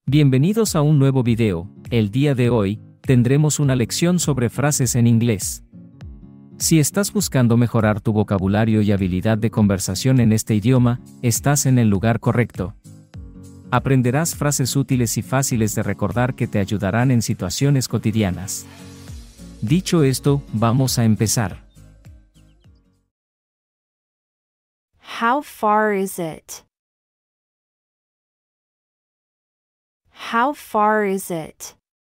Bienvenidos a un nuevo video. El día de hoy, tendremos una lección sobre frases en inglés. Si estás buscando mejorar tu vocabulario y habilidad de conversación en este idioma, estás en el lugar correcto. Aprenderás frases útiles y fáciles de recordar que te ayudarán en situaciones cotidianas. Dicho esto, vamos a empezar. How far is it? How far is it?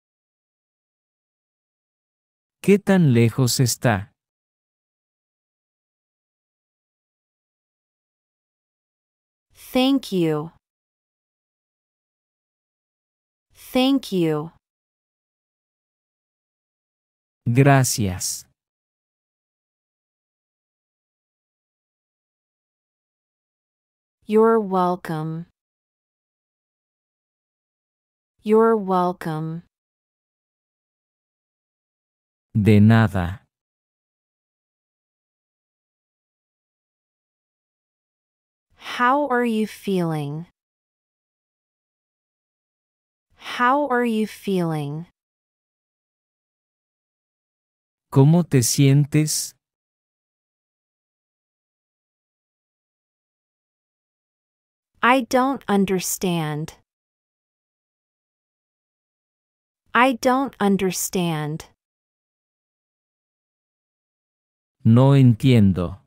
¿Qué tan lejos está? Thank you. Thank you. Gracias. You're welcome. You're welcome. De nada. How are you feeling? How are you feeling? ¿Cómo te sientes? I don't understand. I don't understand. No entiendo.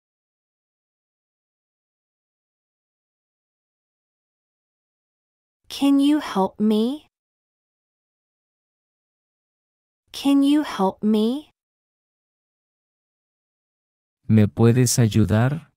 Can you help me? Can you help me? ¿Me puedes ayudar?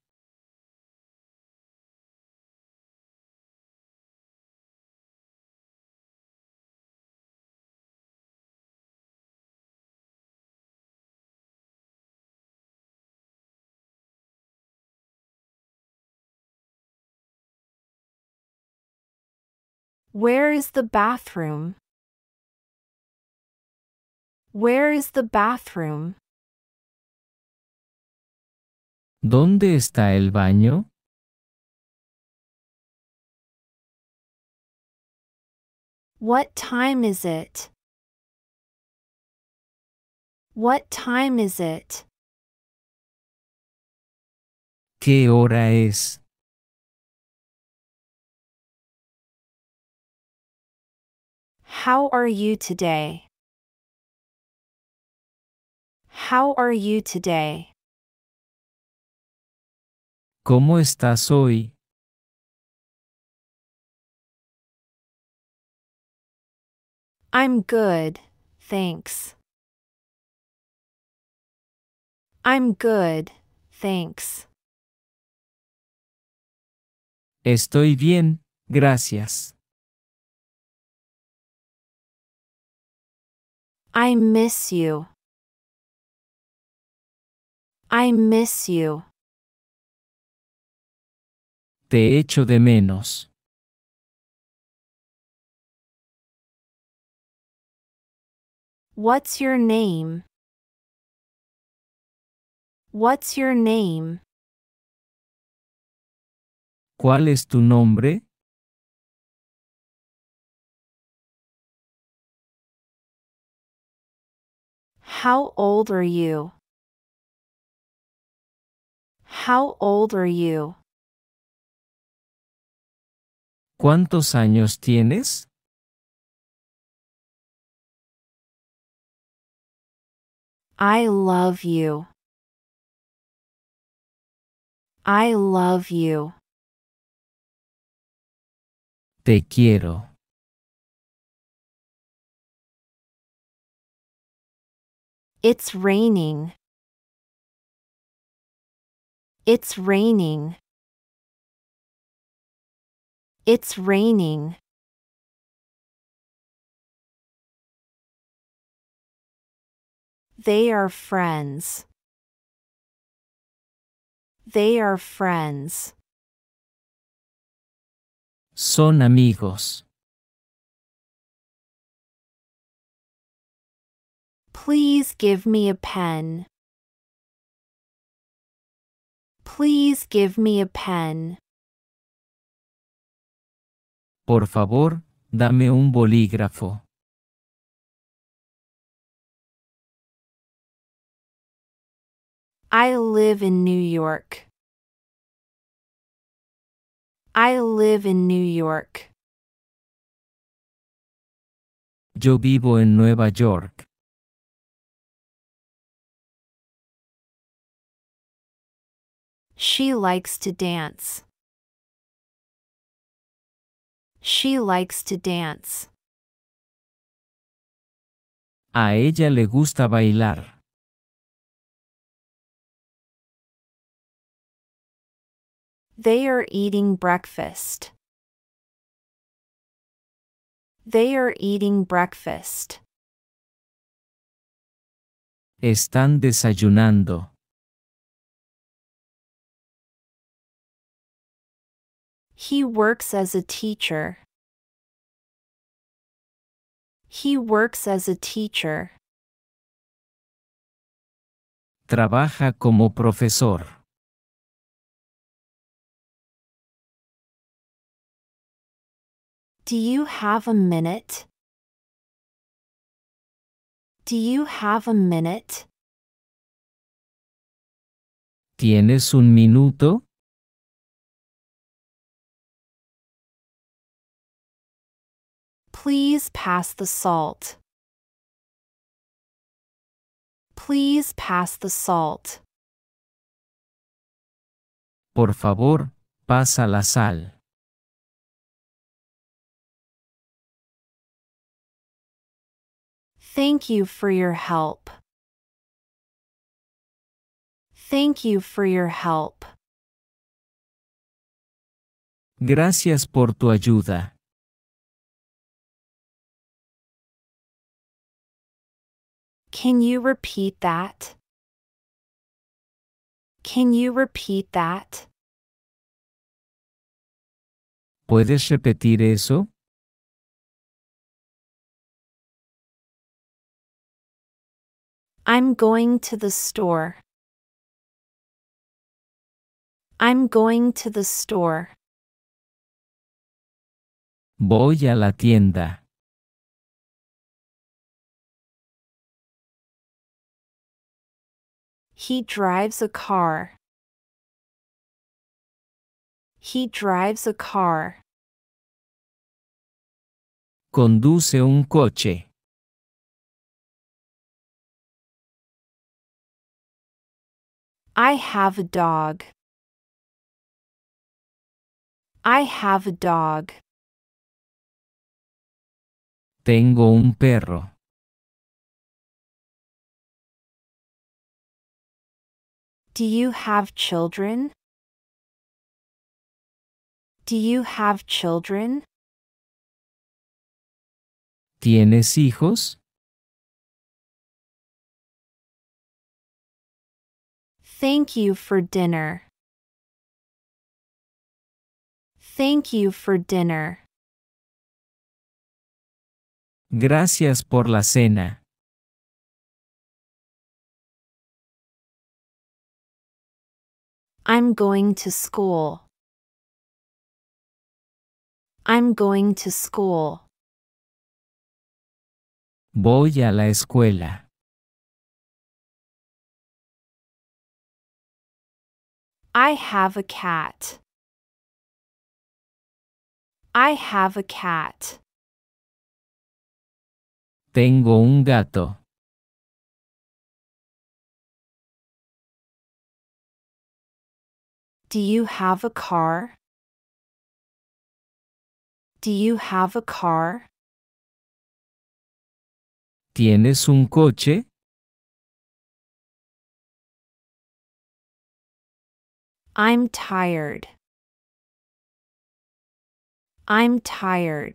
Where is the bathroom? Where is the bathroom? ¿Dónde está el baño? What time is it? What time is it? ¿Qué hora es? How are you today? How are you today? ¿Cómo estás hoy? I'm good, thanks. I'm good, thanks. Estoy bien, gracias. I miss you. I miss you. Te echo de menos. What's your name? What's your name? ¿Cuál es tu nombre? How old are you? How old are you? ¿Cuántos años tienes? I love you. I love you. Te quiero. It's raining. It's raining. It's raining. They are friends. They are friends. Son amigos. Please give me a pen. Please give me a pen. Por favor, Dame un bolígrafo. I live in New York. I live in New York. Yo vivo en Nueva York. She likes to dance. She likes to dance. A ella le gusta bailar. They are eating breakfast. They are eating breakfast. Están desayunando. He works as a teacher. He works as a teacher. Trabaja como profesor. Do you have a minute? Do you have a minute? ¿Tienes un minuto? Please pass the salt. Please pass the salt. Por favor, pasa la sal. Thank you for your help. Thank you for your help. Gracias por tu ayuda. Can you repeat that? Can you repeat that? ¿Puedes repetir eso? I'm going to the store. I'm going to the store. Voy a la tienda. He drives a car. He drives a car. Conduce un coche. I have a dog. I have a dog. Tengo un perro. Do you have children? Do you have children? ¿Tienes hijos? Thank you for dinner. Thank you for dinner. Gracias por la cena. I'm going to school. I'm going to school. Voy a la escuela. I have a cat. I have a cat. Tengo un gato. Do you have a car? Do you have a car? ¿Tienes un coche? I'm tired. I'm tired.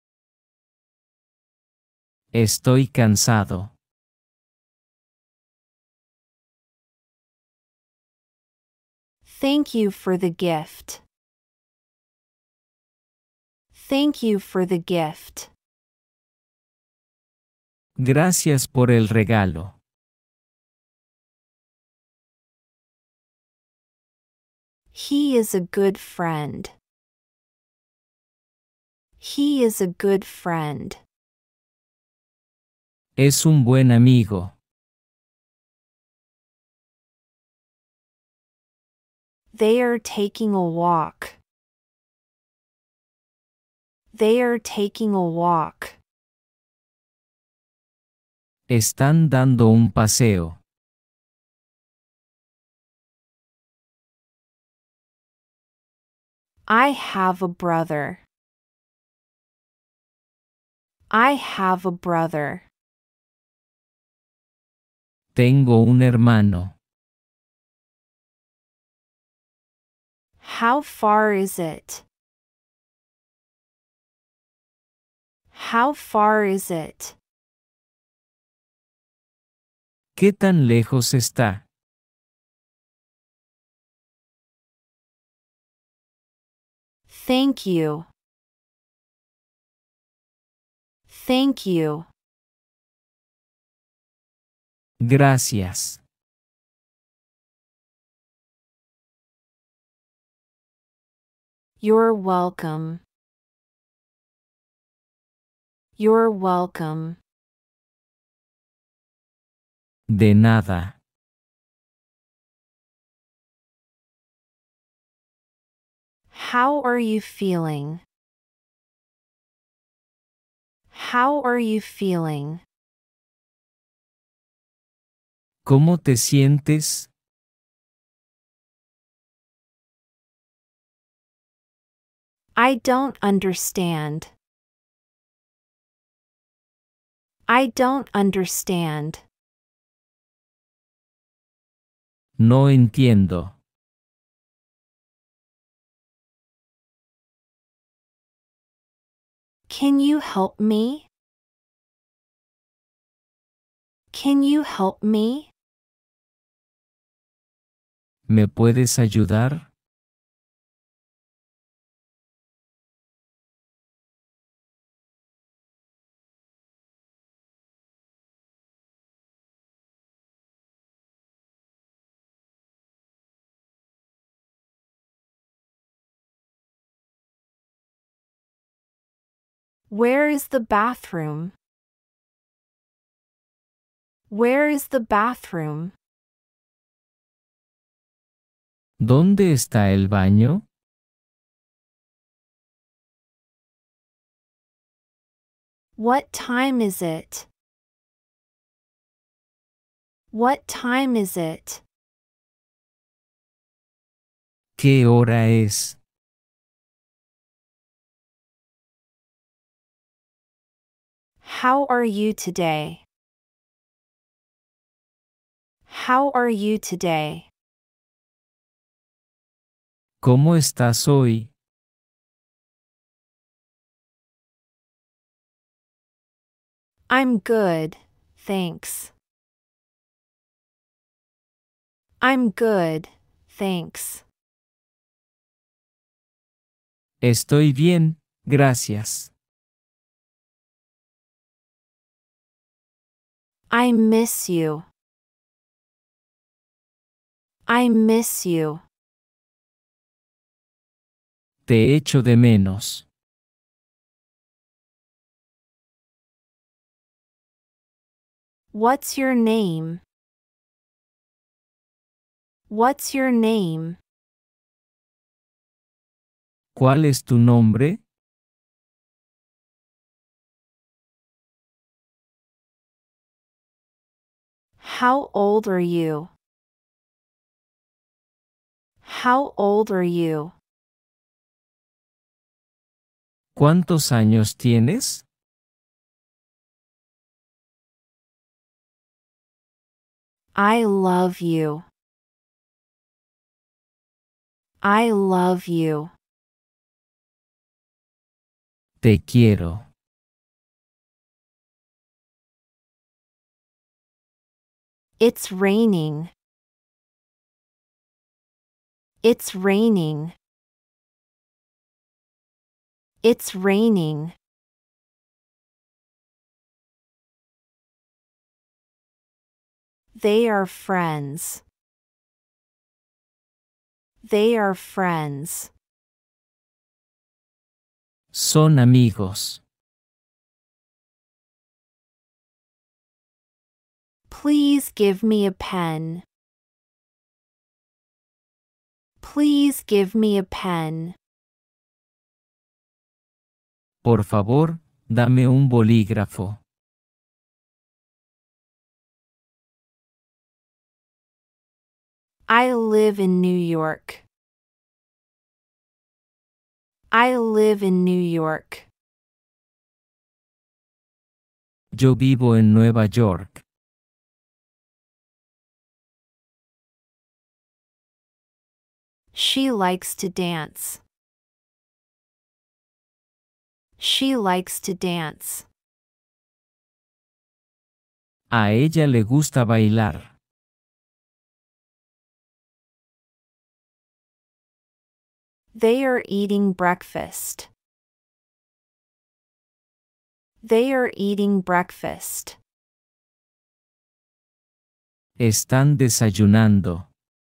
Estoy cansado. Thank you for the gift. Thank you for the gift. Gracias por el regalo. He is a good friend. He is a good friend. Es un buen amigo. They are taking a walk. They are taking a walk. Están dando un paseo. I have a brother. I have a brother. Tengo un hermano. How far is it? How far is it? ¿Qué tan lejos está? Thank you. Thank you. Gracias. You're welcome. You're welcome. De nada. How are you feeling? How are you feeling? ¿Cómo te sientes? I don't understand. I don't understand. No entiendo. Can you help me? Can you help me? ¿Me puedes ayudar? Where is the bathroom? Where is the bathroom? ¿Dónde está el baño? What time is it? What time is it? ¿Qué hora es? How are you today? How are you today? ¿Cómo estás hoy? I'm good, thanks. I'm good, thanks. Estoy bien, gracias. I miss you. I miss you. Te echo de menos. What's your name? What's your name? ¿Cuál es tu nombre? How old are you? How old are you? ¿Cuántos años tienes? I love you. I love you. Te quiero. It's raining. It's raining. It's raining. They are friends. They are friends. Son amigos. Please give me a pen. Please give me a pen. Por favor, dame un bolígrafo. I live in New York. I live in New York. Yo vivo en Nueva York. She likes to dance. She likes to dance. A ella le gusta bailar. They are eating breakfast. They are eating breakfast. Están desayunando.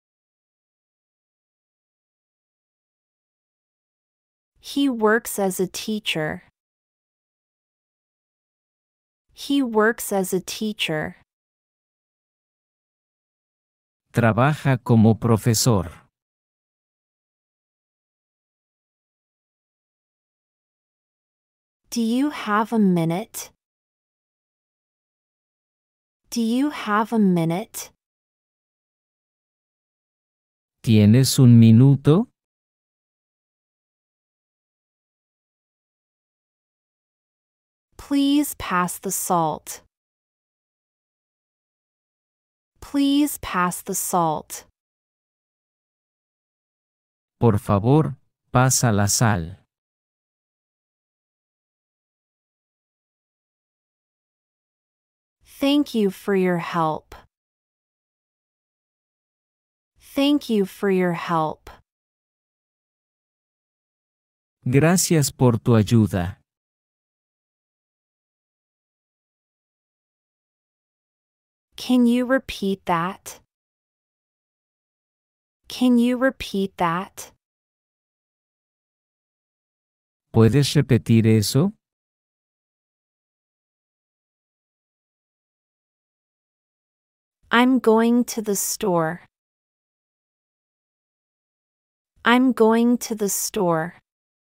He works as a teacher. He works as a teacher. Trabaja como profesor. Do you have a minute? Do you have a minute? ¿Tienes un minuto? Please pass the salt. Please pass the salt. Por favor, pasa la sal. Thank you for your help. Thank you for your help. Gracias por tu ayuda. Can you repeat that? Can you repeat that? ¿Puedes repetir eso? I'm going to the store. I'm going to the store.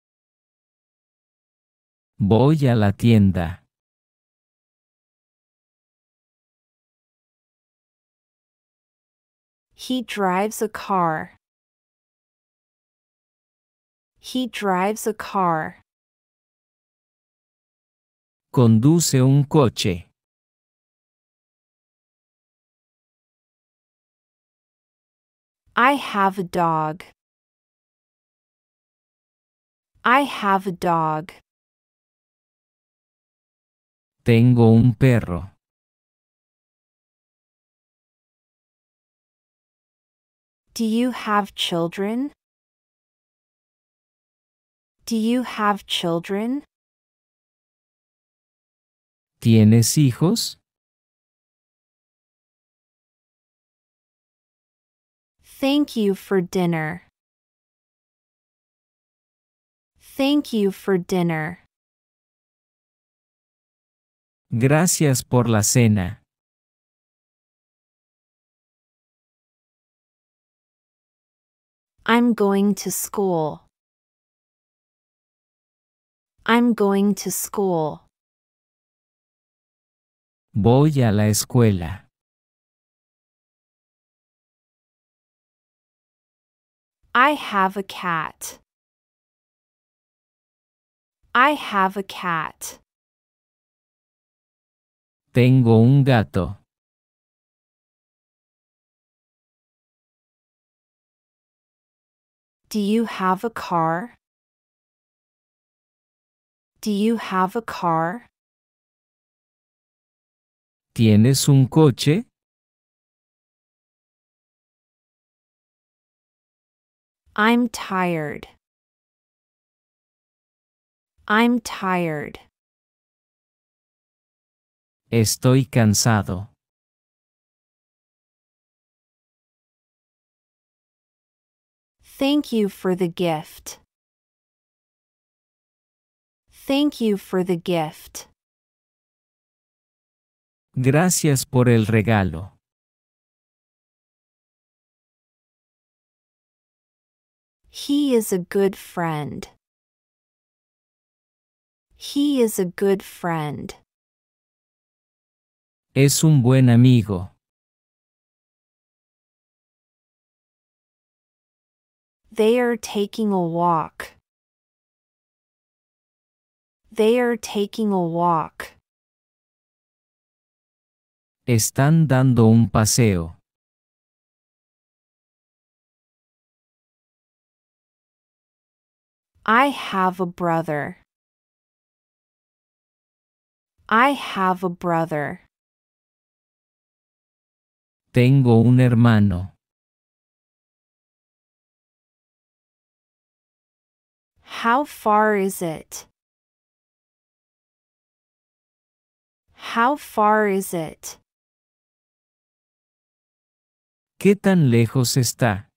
Voy a la tienda. He drives a car. He drives a car. Conduce un coche. I have a dog. I have a dog. Tengo un perro. Do you have children? Do you have children? ¿Tienes hijos? Thank you for dinner. Thank you for dinner. Gracias por la cena. I'm going to school. I'm going to school. Voy a la escuela. I have a cat. I have a cat. Tengo un gato. Do you have a car? Do you have a car? ¿Tienes un coche? I'm tired. I'm tired. Estoy cansado. Thank you for the gift. Thank you for the gift. Gracias por el regalo. He is a good friend. He is a good friend. Es un buen amigo. They are taking a walk. They are taking a walk. Están dando un paseo. I have a brother. I have a brother. Tengo un hermano. How far is it? How far is it? ¿Qué tan lejos está?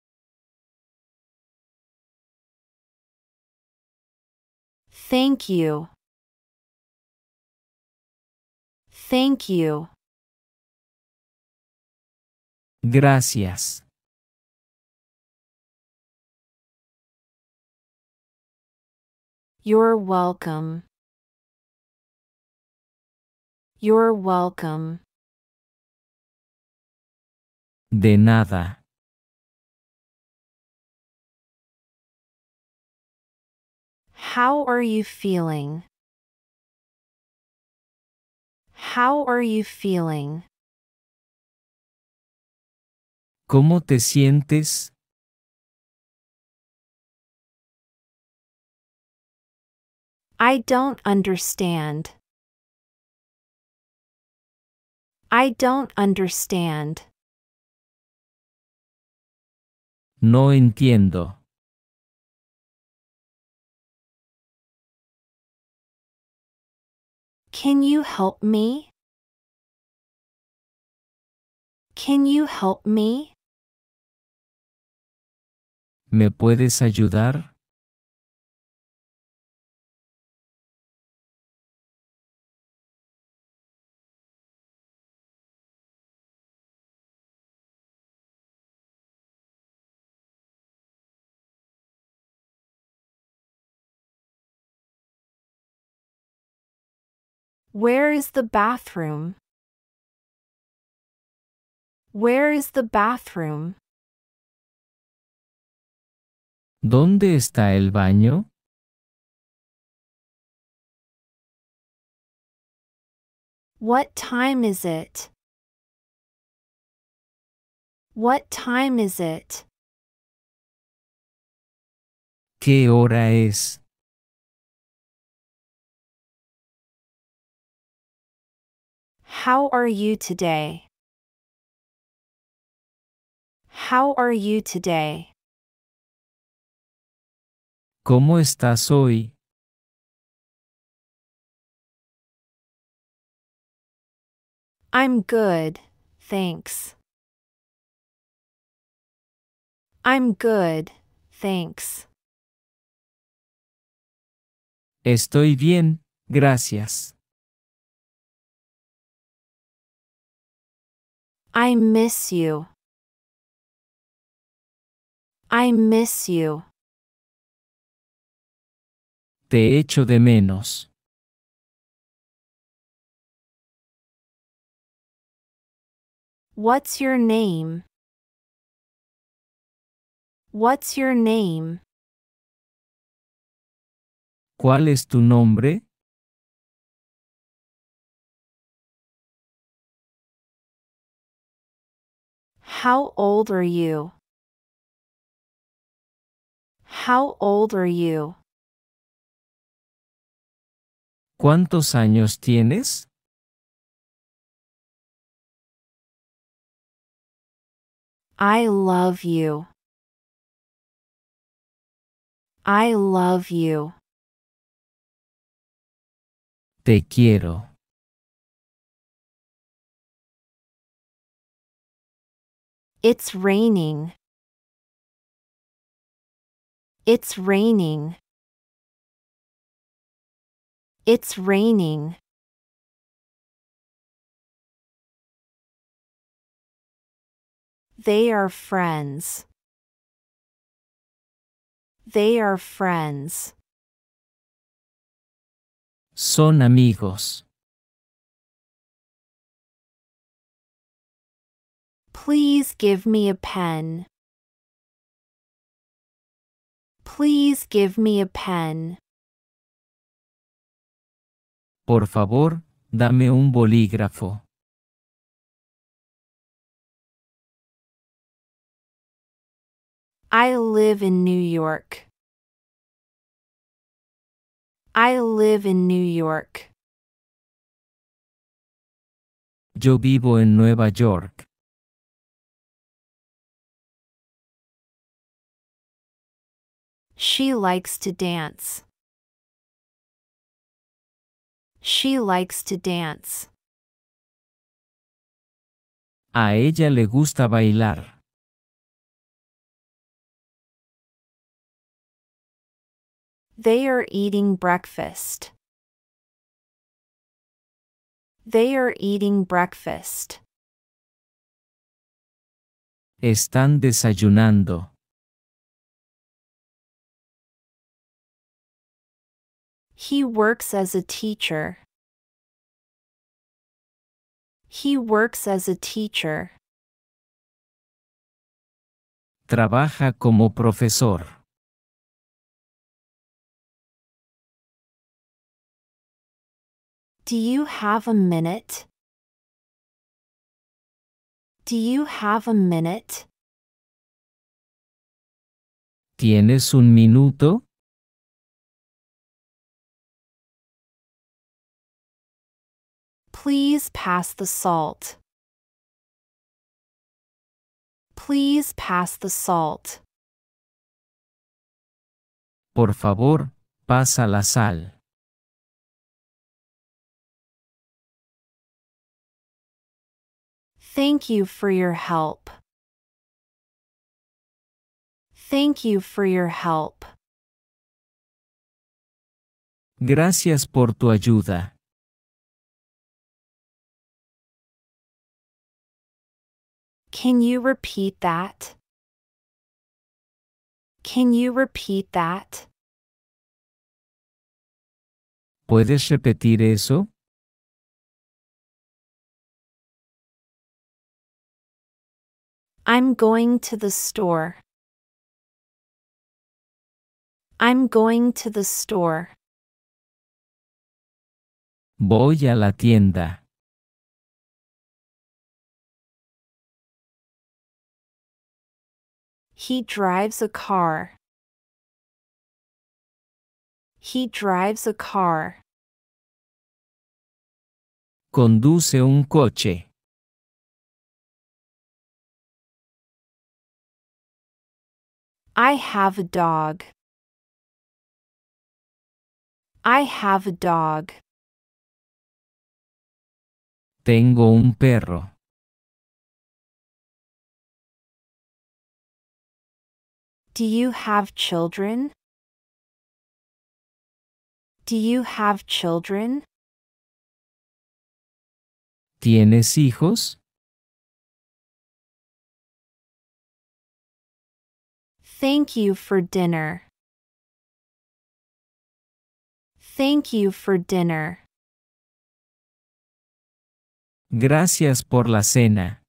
Thank you. Thank you. Gracias. You're welcome. You're welcome. De nada. How are you feeling? How are you feeling? ¿Cómo te sientes? I don't understand. I don't understand. No entiendo. Can you help me? Can you help me? ¿Me puedes ayudar? Where is the bathroom? Where is the bathroom? ¿Dónde está el baño? What time is it? What time is it? ¿Qué hora es? How are you today? How are you today? ¿Cómo estás hoy? I'm good, thanks. I'm good, thanks. Estoy bien, gracias. I miss you. I miss you. Te echo de menos. What's your name? What's your name? ¿Cuál es tu nombre? How old are you? How old are you? ¿Cuántos años tienes? I love you. I love you. Te quiero. It's raining. It's raining. It's raining. They are friends. They are friends. Son amigos. Please give me a pen. Please give me a pen. Por favor, dame un bolígrafo. I live in New York. I live in New York. Yo vivo en Nueva York. She likes to dance. She likes to dance. A ella le gusta bailar. They are eating breakfast. They are eating breakfast. Están desayunando. He works as a teacher. He works as a teacher. Trabaja como profesor. Do you have a minute? Do you have a minute? ¿Tienes un minuto? Please pass the salt. Please pass the salt. Por favor, pasa la sal. Thank you for your help. Thank you for your help. Gracias por tu ayuda. Can you repeat that? Can you repeat that? ¿Puedes repetir eso? I'm going to the store. I'm going to the store. Voy a la tienda. He drives a car. He drives a car. Conduce un coche. I have a dog. I have a dog. Tengo un perro. Do you have children? Do you have children? ¿Tienes hijos? Thank you for dinner. Thank you for dinner. Gracias por la cena.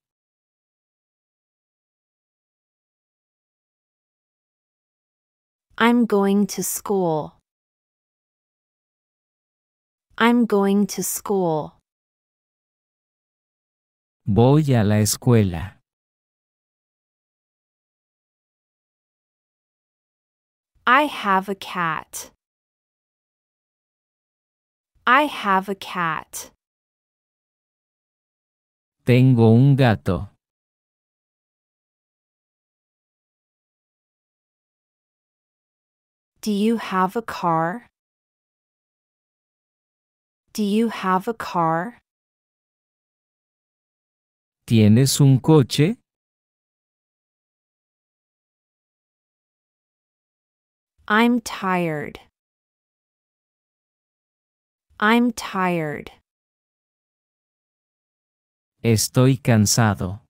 I'm going to school. I'm going to school. Voy a la escuela. I have a cat. I have a cat. Tengo un gato. Do you have a car? Do you have a car? ¿Tienes un coche? I'm tired. I'm tired. Estoy cansado.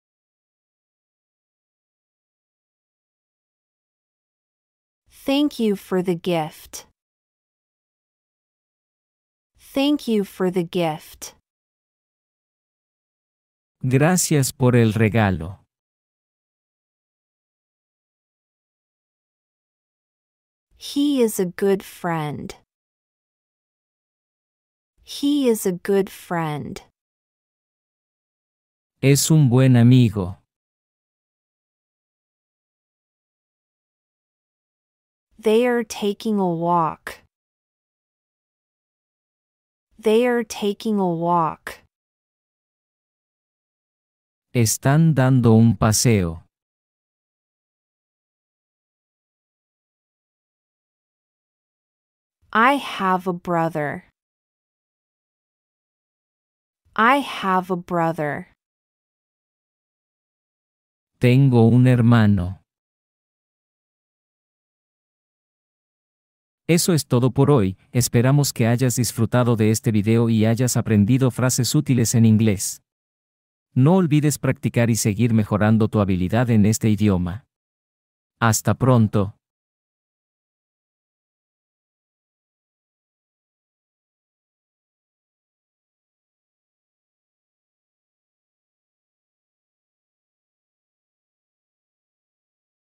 Thank you for the gift. Thank you for the gift. Gracias por el regalo. He is a good friend. He is a good friend. Es un buen amigo. They are taking a walk. They are taking a walk. Están dando un paseo. I have a brother. I have a brother. Tengo un hermano. Eso es todo por hoy, esperamos que hayas disfrutado de este video y hayas aprendido frases útiles en inglés. No olvides practicar y seguir mejorando tu habilidad en este idioma. Hasta pronto.